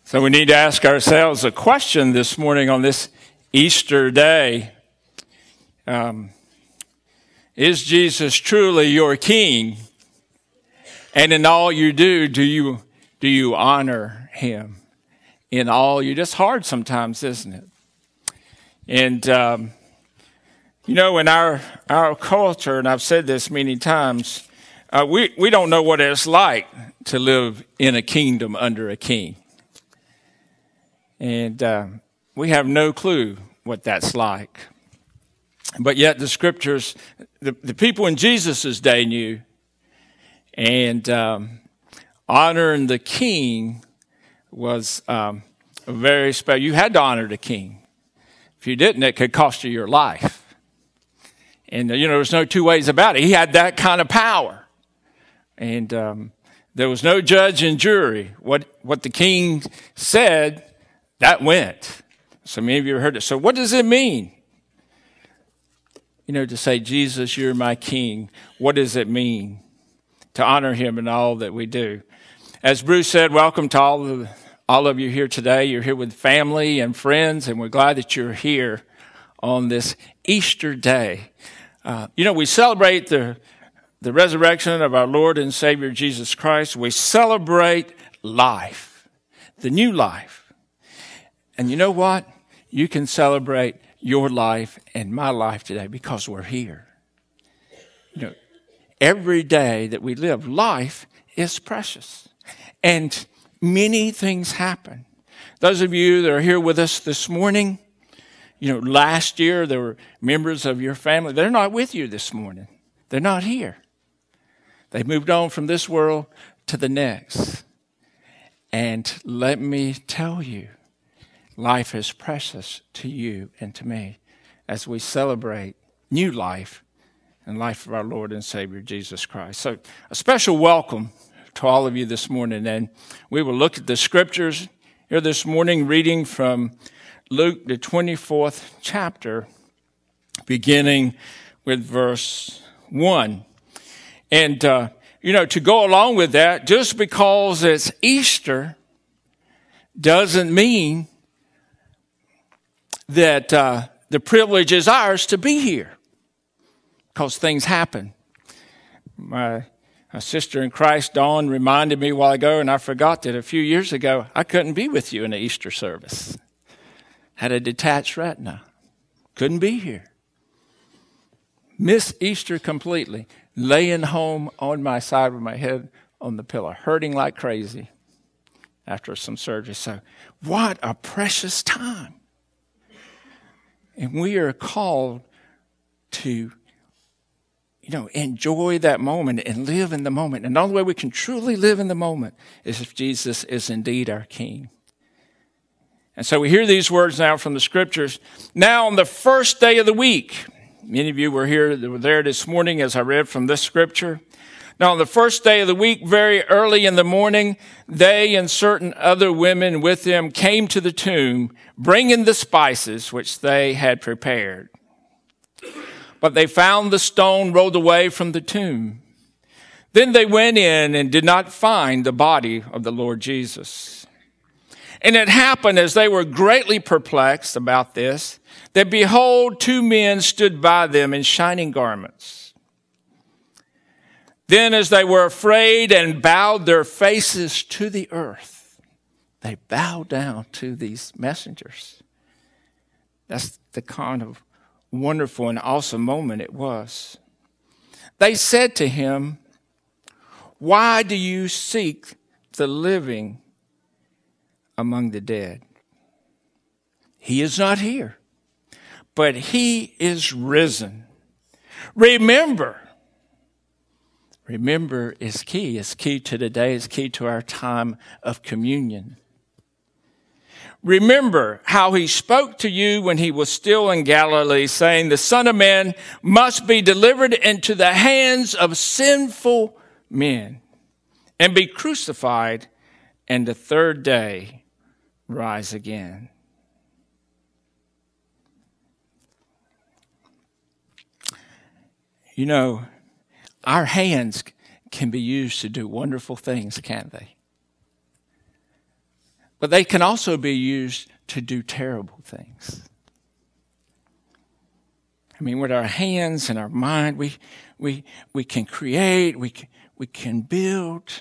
So we need to ask ourselves a question this morning on this Easter day. Is Jesus truly your King? And in all you do you honor him? In all you, it's hard sometimes, isn't it? And, in our culture, and I've said this many times, we don't know what it's like to live in a kingdom under a king. And we have no clue what that's like. But yet the scriptures, the people in Jesus' day knew. And honoring the king was very special. You had to honor the king. If you didn't, it could cost you your life. And, there's no two ways about it. He had that kind of power. And there was no judge and jury. What the king said, that went. So many of you have heard it. So what does it mean? To say, Jesus, you're my king. What does it mean to honor him in all that we do? As Bruce said, welcome to all of you here today. You're here with family and friends, and we're glad that you're here on this Easter day. We celebrate the resurrection of our Lord and Savior Jesus Christ. We celebrate life, the new life. And you know what? You can celebrate your life and my life today because we're here. Every day that we live, life is precious. And many things happen. Those of you that are here with us this morning, last year there were members of your family. They're not with you this morning. They're not here. They moved on from this world to the next. And let me tell you, life is precious to you and to me as we celebrate new life and life of our Lord and Savior, Jesus Christ. So a special welcome to all of you this morning. And we will look at the scriptures here this morning, reading from Luke, the 24th chapter, beginning with verse 1. And, to go along with that, just because it's Easter doesn't mean that the privilege is ours to be here, because things happen. My sister in Christ, Dawn, reminded me a while ago, and I forgot that a few years ago, I couldn't be with you in the Easter service. Had a detached retina. Couldn't be here. Missed Easter completely. Laying home on my side with my head on the pillow, hurting like crazy after some surgery. So what a precious time. And we are called to, enjoy that moment and live in the moment. And the only way we can truly live in the moment is if Jesus is indeed our King. And so we hear these words now from the scriptures. Now on the first day of the week, many of you were there this morning as I read from this scripture. Now on the first day of the week, very early in the morning, they and certain other women with them came to the tomb, bringing the spices which they had prepared. But they found the stone rolled away from the tomb. Then they went in and did not find the body of the Lord Jesus. And it happened, as they were greatly perplexed about this, that behold, two men stood by them in shining garments. Then as they were afraid and bowed their faces to the earth, they bowed down to these messengers. That's the kind of wonderful and awesome moment it was. They said to him, "Why do you seek the living among the dead? He is not here, but he is risen. Remember is key. It's key to today. It's key to our time of communion. Remember how he spoke to you when he was still in Galilee, saying, the Son of Man must be delivered into the hands of sinful men and be crucified, and the third day rise again." Our hands can be used to do wonderful things, can't they? But they can also be used to do terrible things. I mean, with our hands and our mind, we can create, we can build,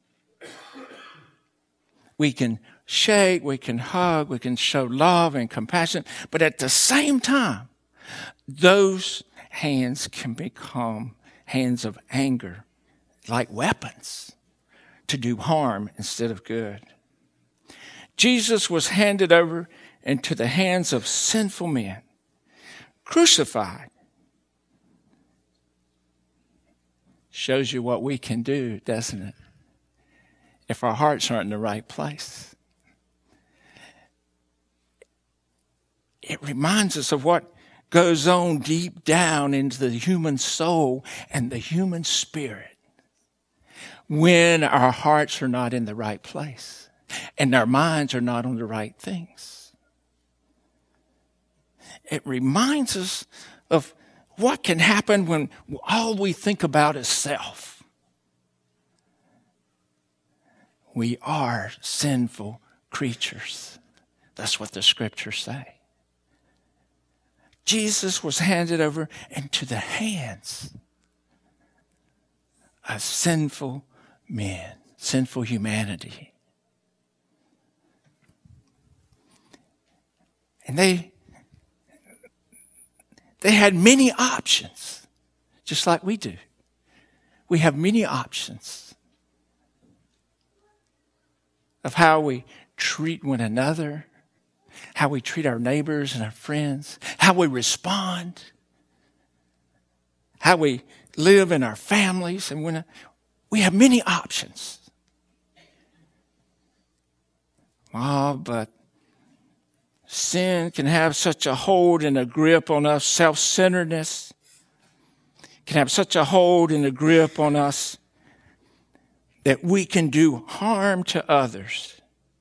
we can shake, we can hug, we can show love and compassion. But at the same time, those hands can become hands of anger, like weapons, to do harm instead of good. Jesus was handed over into the hands of sinful men, crucified. Shows you what we can do, doesn't it? If our hearts aren't in the right place. It reminds us of what goes on deep down into the human soul and the human spirit when our hearts are not in the right place and our minds are not on the right things. It reminds us of what can happen when all we think about is self. We are sinful creatures. That's what the scriptures say. Jesus was handed over into the hands of sinful men, sinful humanity. And they had many options, just like we do. We have many options of how we treat one another, how we treat our neighbors and our friends, how we respond, how we live in our families. And we have many options. But sin can have such a hold and a grip on us. Self-centeredness can have such a hold and a grip on us that we can do harm to others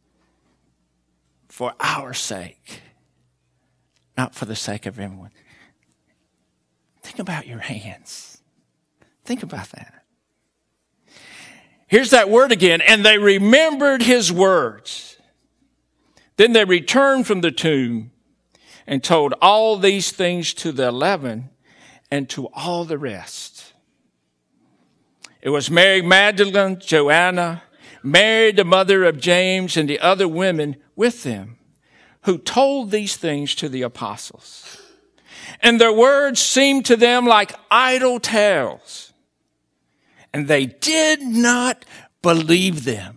for our sake, not for the sake of everyone. Think about your hands. Think about that. Here's that word again. And they remembered his words. Then they returned from the tomb and told all these things to the 11 and to all the rest. It was Mary Magdalene, Joanna, Mary, the mother of James, and the other women with them, who told these things to the apostles. And their words seemed to them like idle tales, and they did not believe them.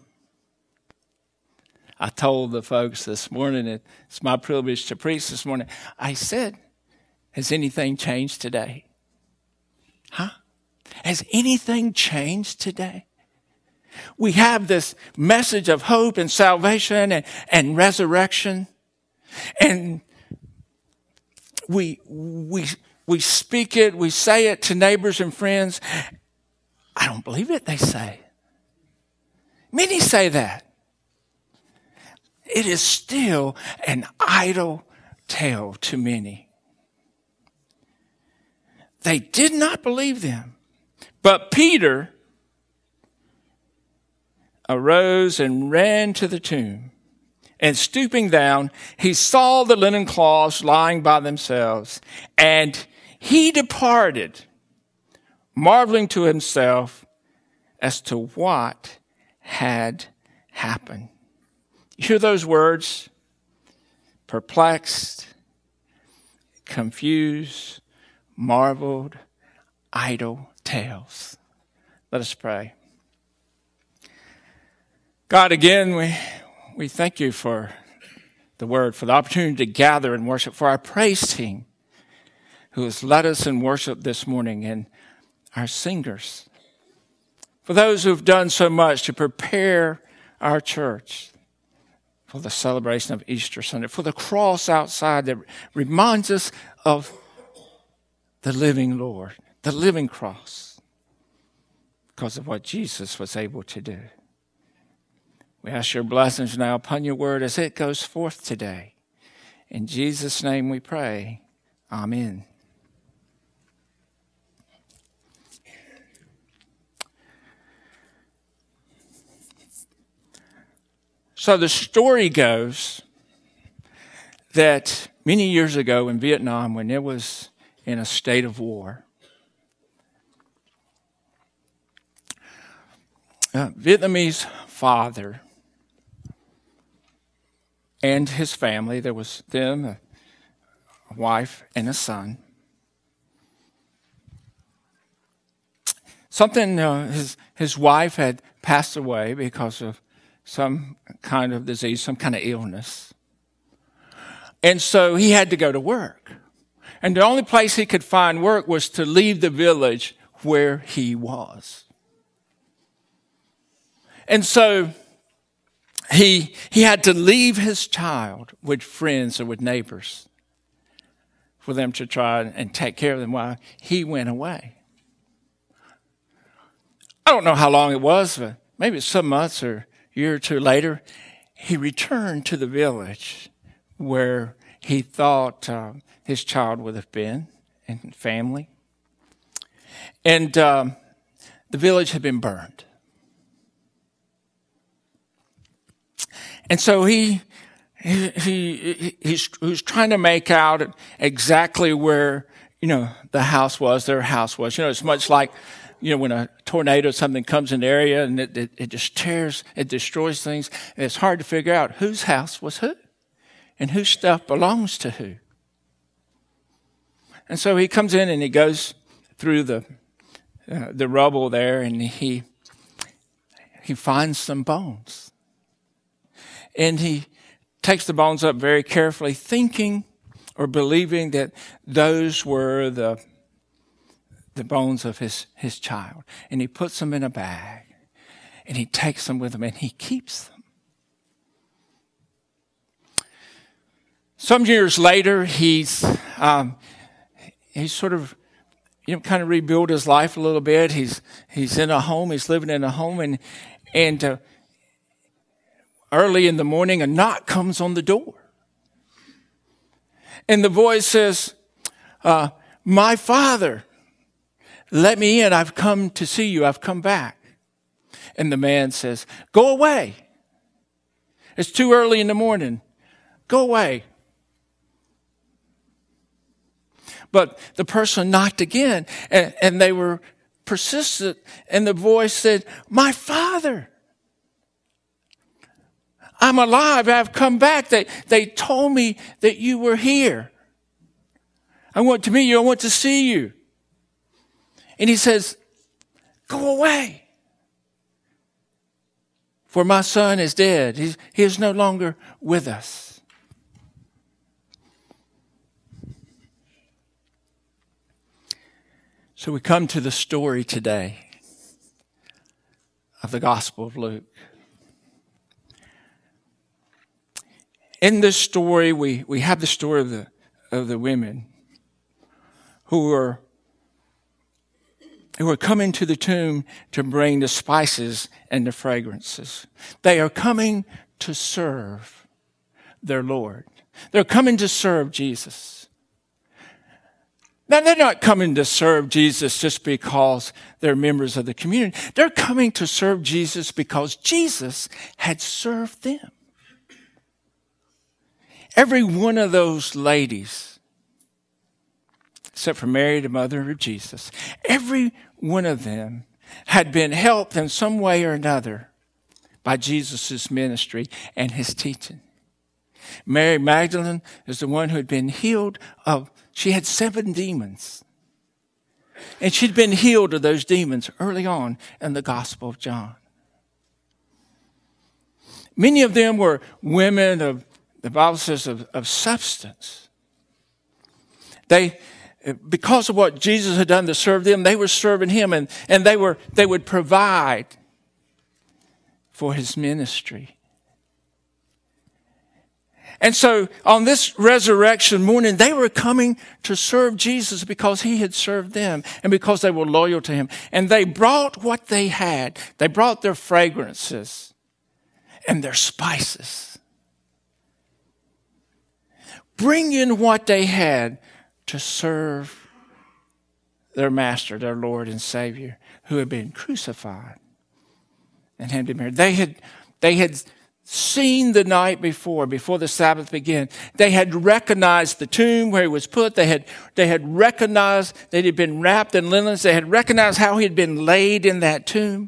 I told the folks this morning, it's my privilege to preach this morning. I said, has anything changed today? Has anything changed today? We have this message of hope and salvation and resurrection. And we speak it, we say it to neighbors and friends. I don't believe it, they say. Many say that. It is still an idle tale to many. They did not believe them. But Peter arose and ran to the tomb. And stooping down, he saw the linen cloths lying by themselves. And he departed, marveling to himself as to what had happened. You hear those words? Perplexed, confused, marveled, idle tales. Let us pray. God, again, we thank you for the word, for the opportunity to gather and worship, for our praise team who has led us in worship this morning, and our singers, for those who have done so much to prepare our church for the celebration of Easter Sunday, for the cross outside that reminds us of the living Lord, the living cross, because of what Jesus was able to do. We ask your blessings now upon your word as it goes forth today. In Jesus' name we pray. Amen. So the story goes that many years ago in Vietnam, when it was in a state of war, a Vietnamese father and his family, there was them, a wife and a son. His wife had passed away because of some kind of disease, some kind of illness. And so he had to go to work. And the only place he could find work was to leave the village where he was. And so he had to leave his child with friends or with neighbors for them to try and take care of them while he went away. I don't know how long it was, but maybe some months or a year or two later, he returned to the village where he thought his child would have been and family. And the village had been burned. And so he was trying to make out exactly where, the house was, their house was. It's much like, when a tornado or something comes in the area and it just it destroys things. And it's hard to figure out whose house was who and whose stuff belongs to who. And so he comes in and he goes through the rubble there, and he finds some bones. And he takes the bones up very carefully, thinking or believing that those were the bones of his child. And he puts them in a bag, and he takes them with him, and he keeps them. Some years later, he's sort of, kind of rebuilt his life a little bit. He's in a home. He's living in a home, and early in the morning, a knock comes on the door. And the voice says, "My father, let me in. I've come to see you. I've come back." And the man says, "Go away. It's too early in the morning. Go away." But the person knocked again, and they were persistent. And the voice said, "My father, I'm alive. I've come back. They told me that you were here. I want to meet you. I want to see you." And he says, "Go away. For my son is dead. He is no longer with us." So we come to the story today of the Gospel of Luke. In this story, we have the story of the women who are coming to the tomb to bring the spices and the fragrances. They are coming to serve their Lord. They're coming to serve Jesus. Now, they're not coming to serve Jesus just because they're members of the community. They're coming to serve Jesus because Jesus had served them. Every one of those ladies, except for Mary, the mother of Jesus, every one of them had been helped in some way or another by Jesus' ministry and his teaching. Mary Magdalene is the one who had been healed she had 7 demons. And she'd been healed of those demons early on in the Gospel of John. Many of them were women of, the Bible says, of substance. Because of what Jesus had done to serve them, they were serving him, and they would provide for his ministry. And so on this resurrection morning, they were coming to serve Jesus because he had served them and because they were loyal to him. And they brought what they had. They brought their fragrances and their spices. Bring in what they had to serve their master, their Lord and Savior, who had been crucified and handed to Mary. They seen the night before the Sabbath began. They had recognized the tomb where he was put. They had recognized that he had been wrapped in linens. They had recognized how he had been laid in that tomb.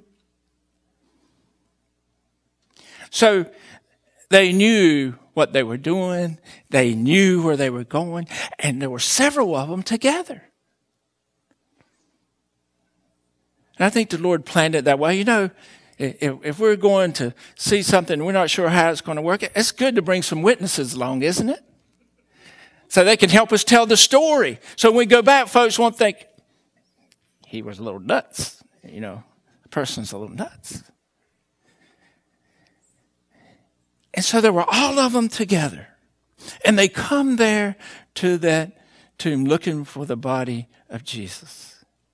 So they knew what they were doing. They knew where they were going. And there were several of them together. And I think the Lord planned it that way. You know, if we're going to see something, we're not sure how it's going to work, it's good to bring some witnesses along, isn't it? So they can help us tell the story. So when we go back, folks won't think, he was a little nuts. You know, the person's a little nuts. And so there were all of them together. And they come there to that tomb looking for the body of Jesus.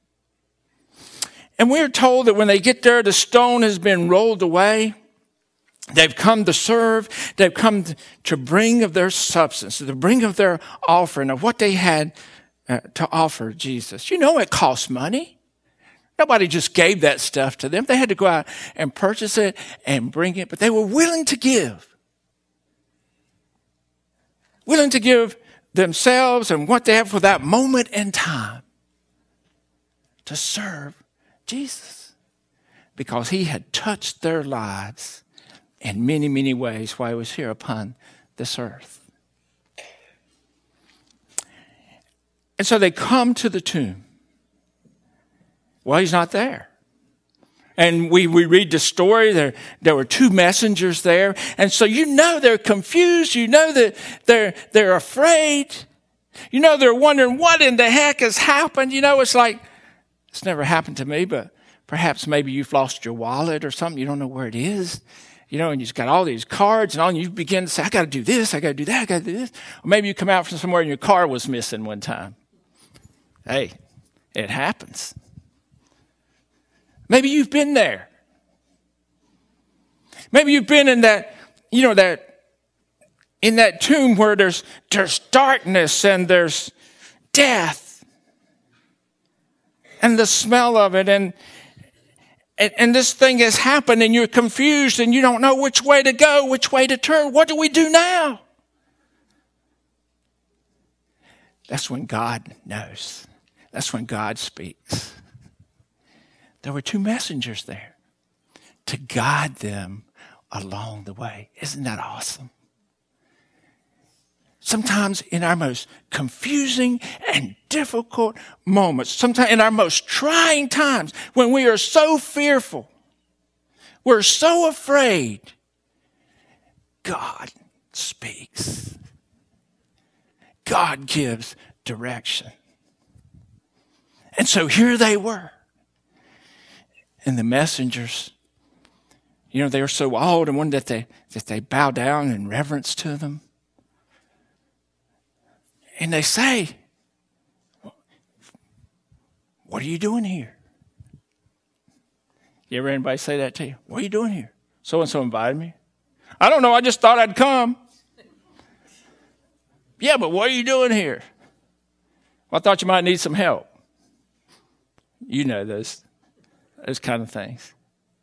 And we're told that when they get there, the stone has been rolled away. They've come to serve. They've come to bring of their substance, to bring of their offering, of what they had to offer Jesus. You know it costs money. Nobody just gave that stuff to them. They had to go out and purchase it and bring it, but they were willing to give. Willing to give themselves and what they have for that moment in time to serve Jesus, because he had touched their lives in many, many ways while he was here upon this earth. And so they come to the tomb. Well, he's not there. And we read the story. There were two messengers there. And so you know they're confused. You know that they're afraid. You know they're wondering what in the heck has happened. You know, it's like, it's never happened to me, but perhaps maybe you've lost your wallet or something. You don't know where it is. You know, and you've got all these cards and all, and you begin to say, I got to do this, I got to do that, I got to do this. Or maybe you come out from somewhere and your car was missing one time. Hey, it happens. Maybe you've been there. Maybe you've been in that, you know, in that tomb where there's darkness and there's death. And the smell of it, and this thing has happened, and you're confused, and you don't know which way to go, which way to turn. What do we do now? That's when God knows. That's when God speaks. There were two messengers there to guide them along the way. Isn't that awesome? Sometimes in our most confusing and difficult moments, sometimes in our most trying times, when we are so fearful, we're so afraid, God speaks. God gives direction. And so here they were. And the messengers, you know, they were so old and wanted that they bow down in reverence to them. And they say, what are you doing here? You ever anybody say that to you? What are you doing here? So-and-so invited me. I don't know, I just thought I'd come. Yeah, but what are you doing here? Well, I thought you might need some help. You know those kind of things.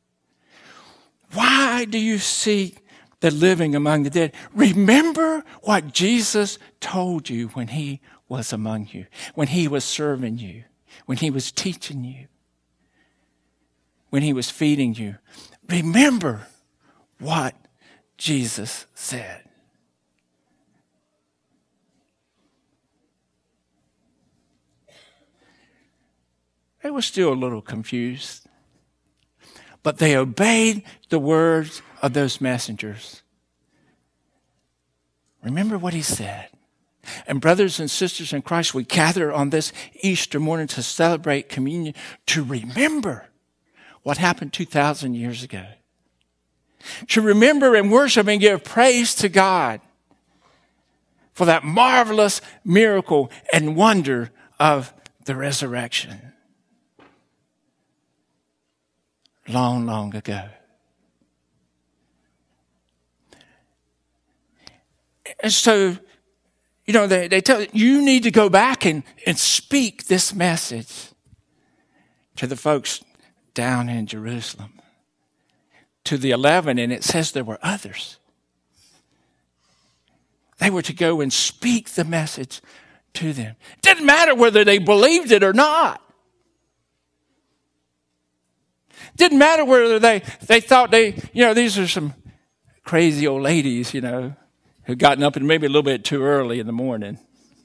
Why do you seek the living among the dead? Remember what Jesus told you when he was among you, when he was serving you, when he was teaching you, when he was feeding you. Remember what Jesus said. They were still a little confused, but they obeyed the words of those messengers. Remember what he said. And brothers and sisters in Christ, we gather on this Easter morning to celebrate communion, to remember what happened 2,000 years ago. To remember and worship and give praise to God for that marvelous miracle and wonder of the resurrection. Long, long ago. And so, you know, they tell you need to go back and speak this message to the folks down in Jerusalem. to the 11, and it says there were others. They were to go and speak the message to them. It didn't matter whether they believed it or not. Didn't matter whether they thought these are some crazy old ladies, who'd gotten up and maybe a little bit too early in the morning.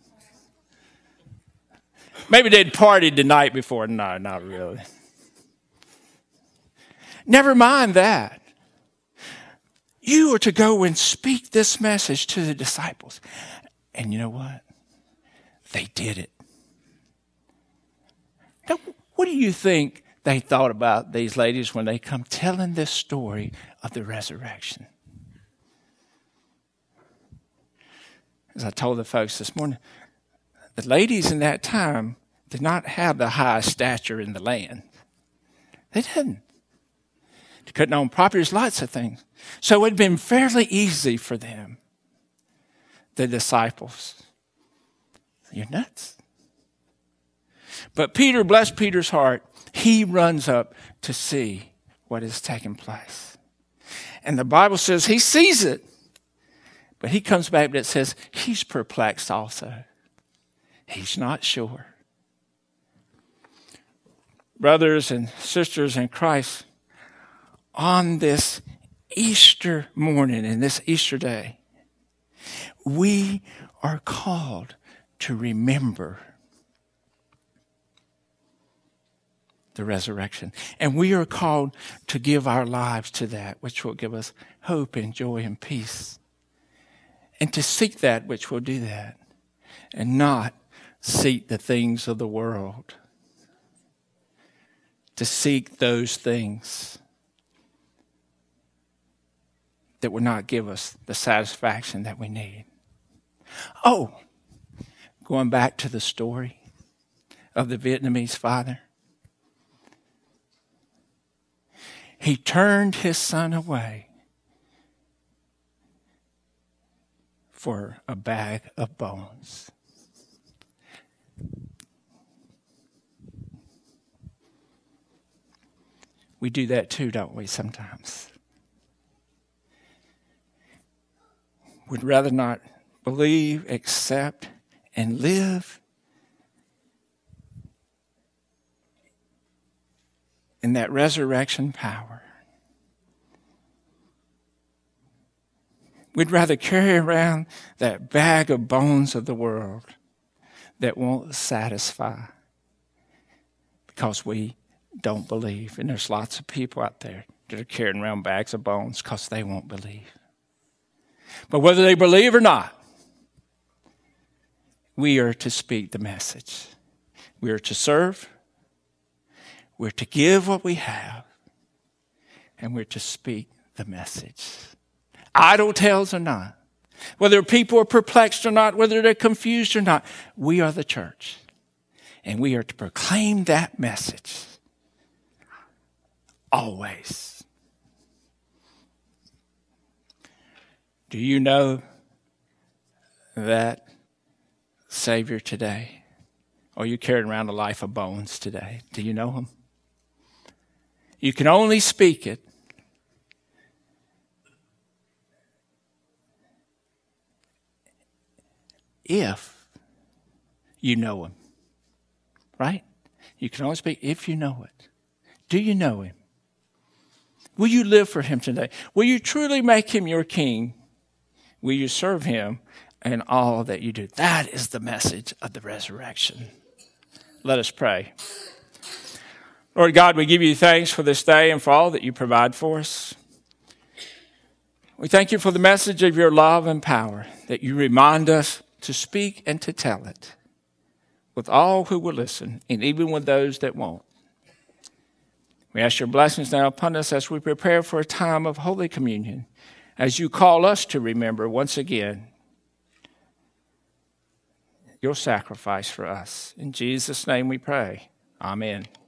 Maybe they'd partied the night before. No, not really. Never mind that. You are to go and speak this message to the disciples. And you know what? They did it. Now, what do you think they thought about these ladies when they come telling this story of the resurrection? As I told the folks this morning, the ladies in that time did not have the highest stature in the land. They didn't. They couldn't own properties, lots of things. So it had been fairly easy for them, the disciples. You're nuts. But Peter, bless Peter's heart, he runs up to see what is taking place. And the Bible says he sees it. But he comes back and it says he's perplexed also. He's not sure. Brothers and sisters in Christ, on this Easter morning and this Easter day, we are called to remember the resurrection. And we are called to give our lives to that which will give us hope and joy and peace. And to seek that which will do that. And not seek the things of the world. To seek those things that will not give us the satisfaction that we need. Oh, going back to the story of the Vietnamese father. He turned his son away for a bag of bones. We do that too, don't we, sometimes? We'd rather not believe, accept, and live in that resurrection power. We'd rather carry around that bag of bones of the world that won't satisfy because we don't believe. And there's lots of people out there that are carrying around bags of bones because they won't believe. But whether they believe or not, we are to speak the message. We are to serve. We're to give what we have. And we're to speak the message. Idle tales or not, whether people are perplexed or not, whether they're confused or not, we are the church. And we are to proclaim that message always. Do you know that Savior today? Or are you carrying around a life of bones today? Do you know him? You can only speak it if you know him. Right? You can only speak if you know it. Do you know him? Will you live for him today? Will you truly make him your king? Will you serve him in all that you do? That is the message of the resurrection. Let us pray. Lord God, we give you thanks for this day and for all that you provide for us. We thank you for the message of your love and power, that you remind us to speak and to tell it with all who will listen, and even with those that won't. We ask your blessings now upon us as we prepare for a time of Holy Communion, as you call us to remember once again your sacrifice for us. In Jesus' name we pray. Amen.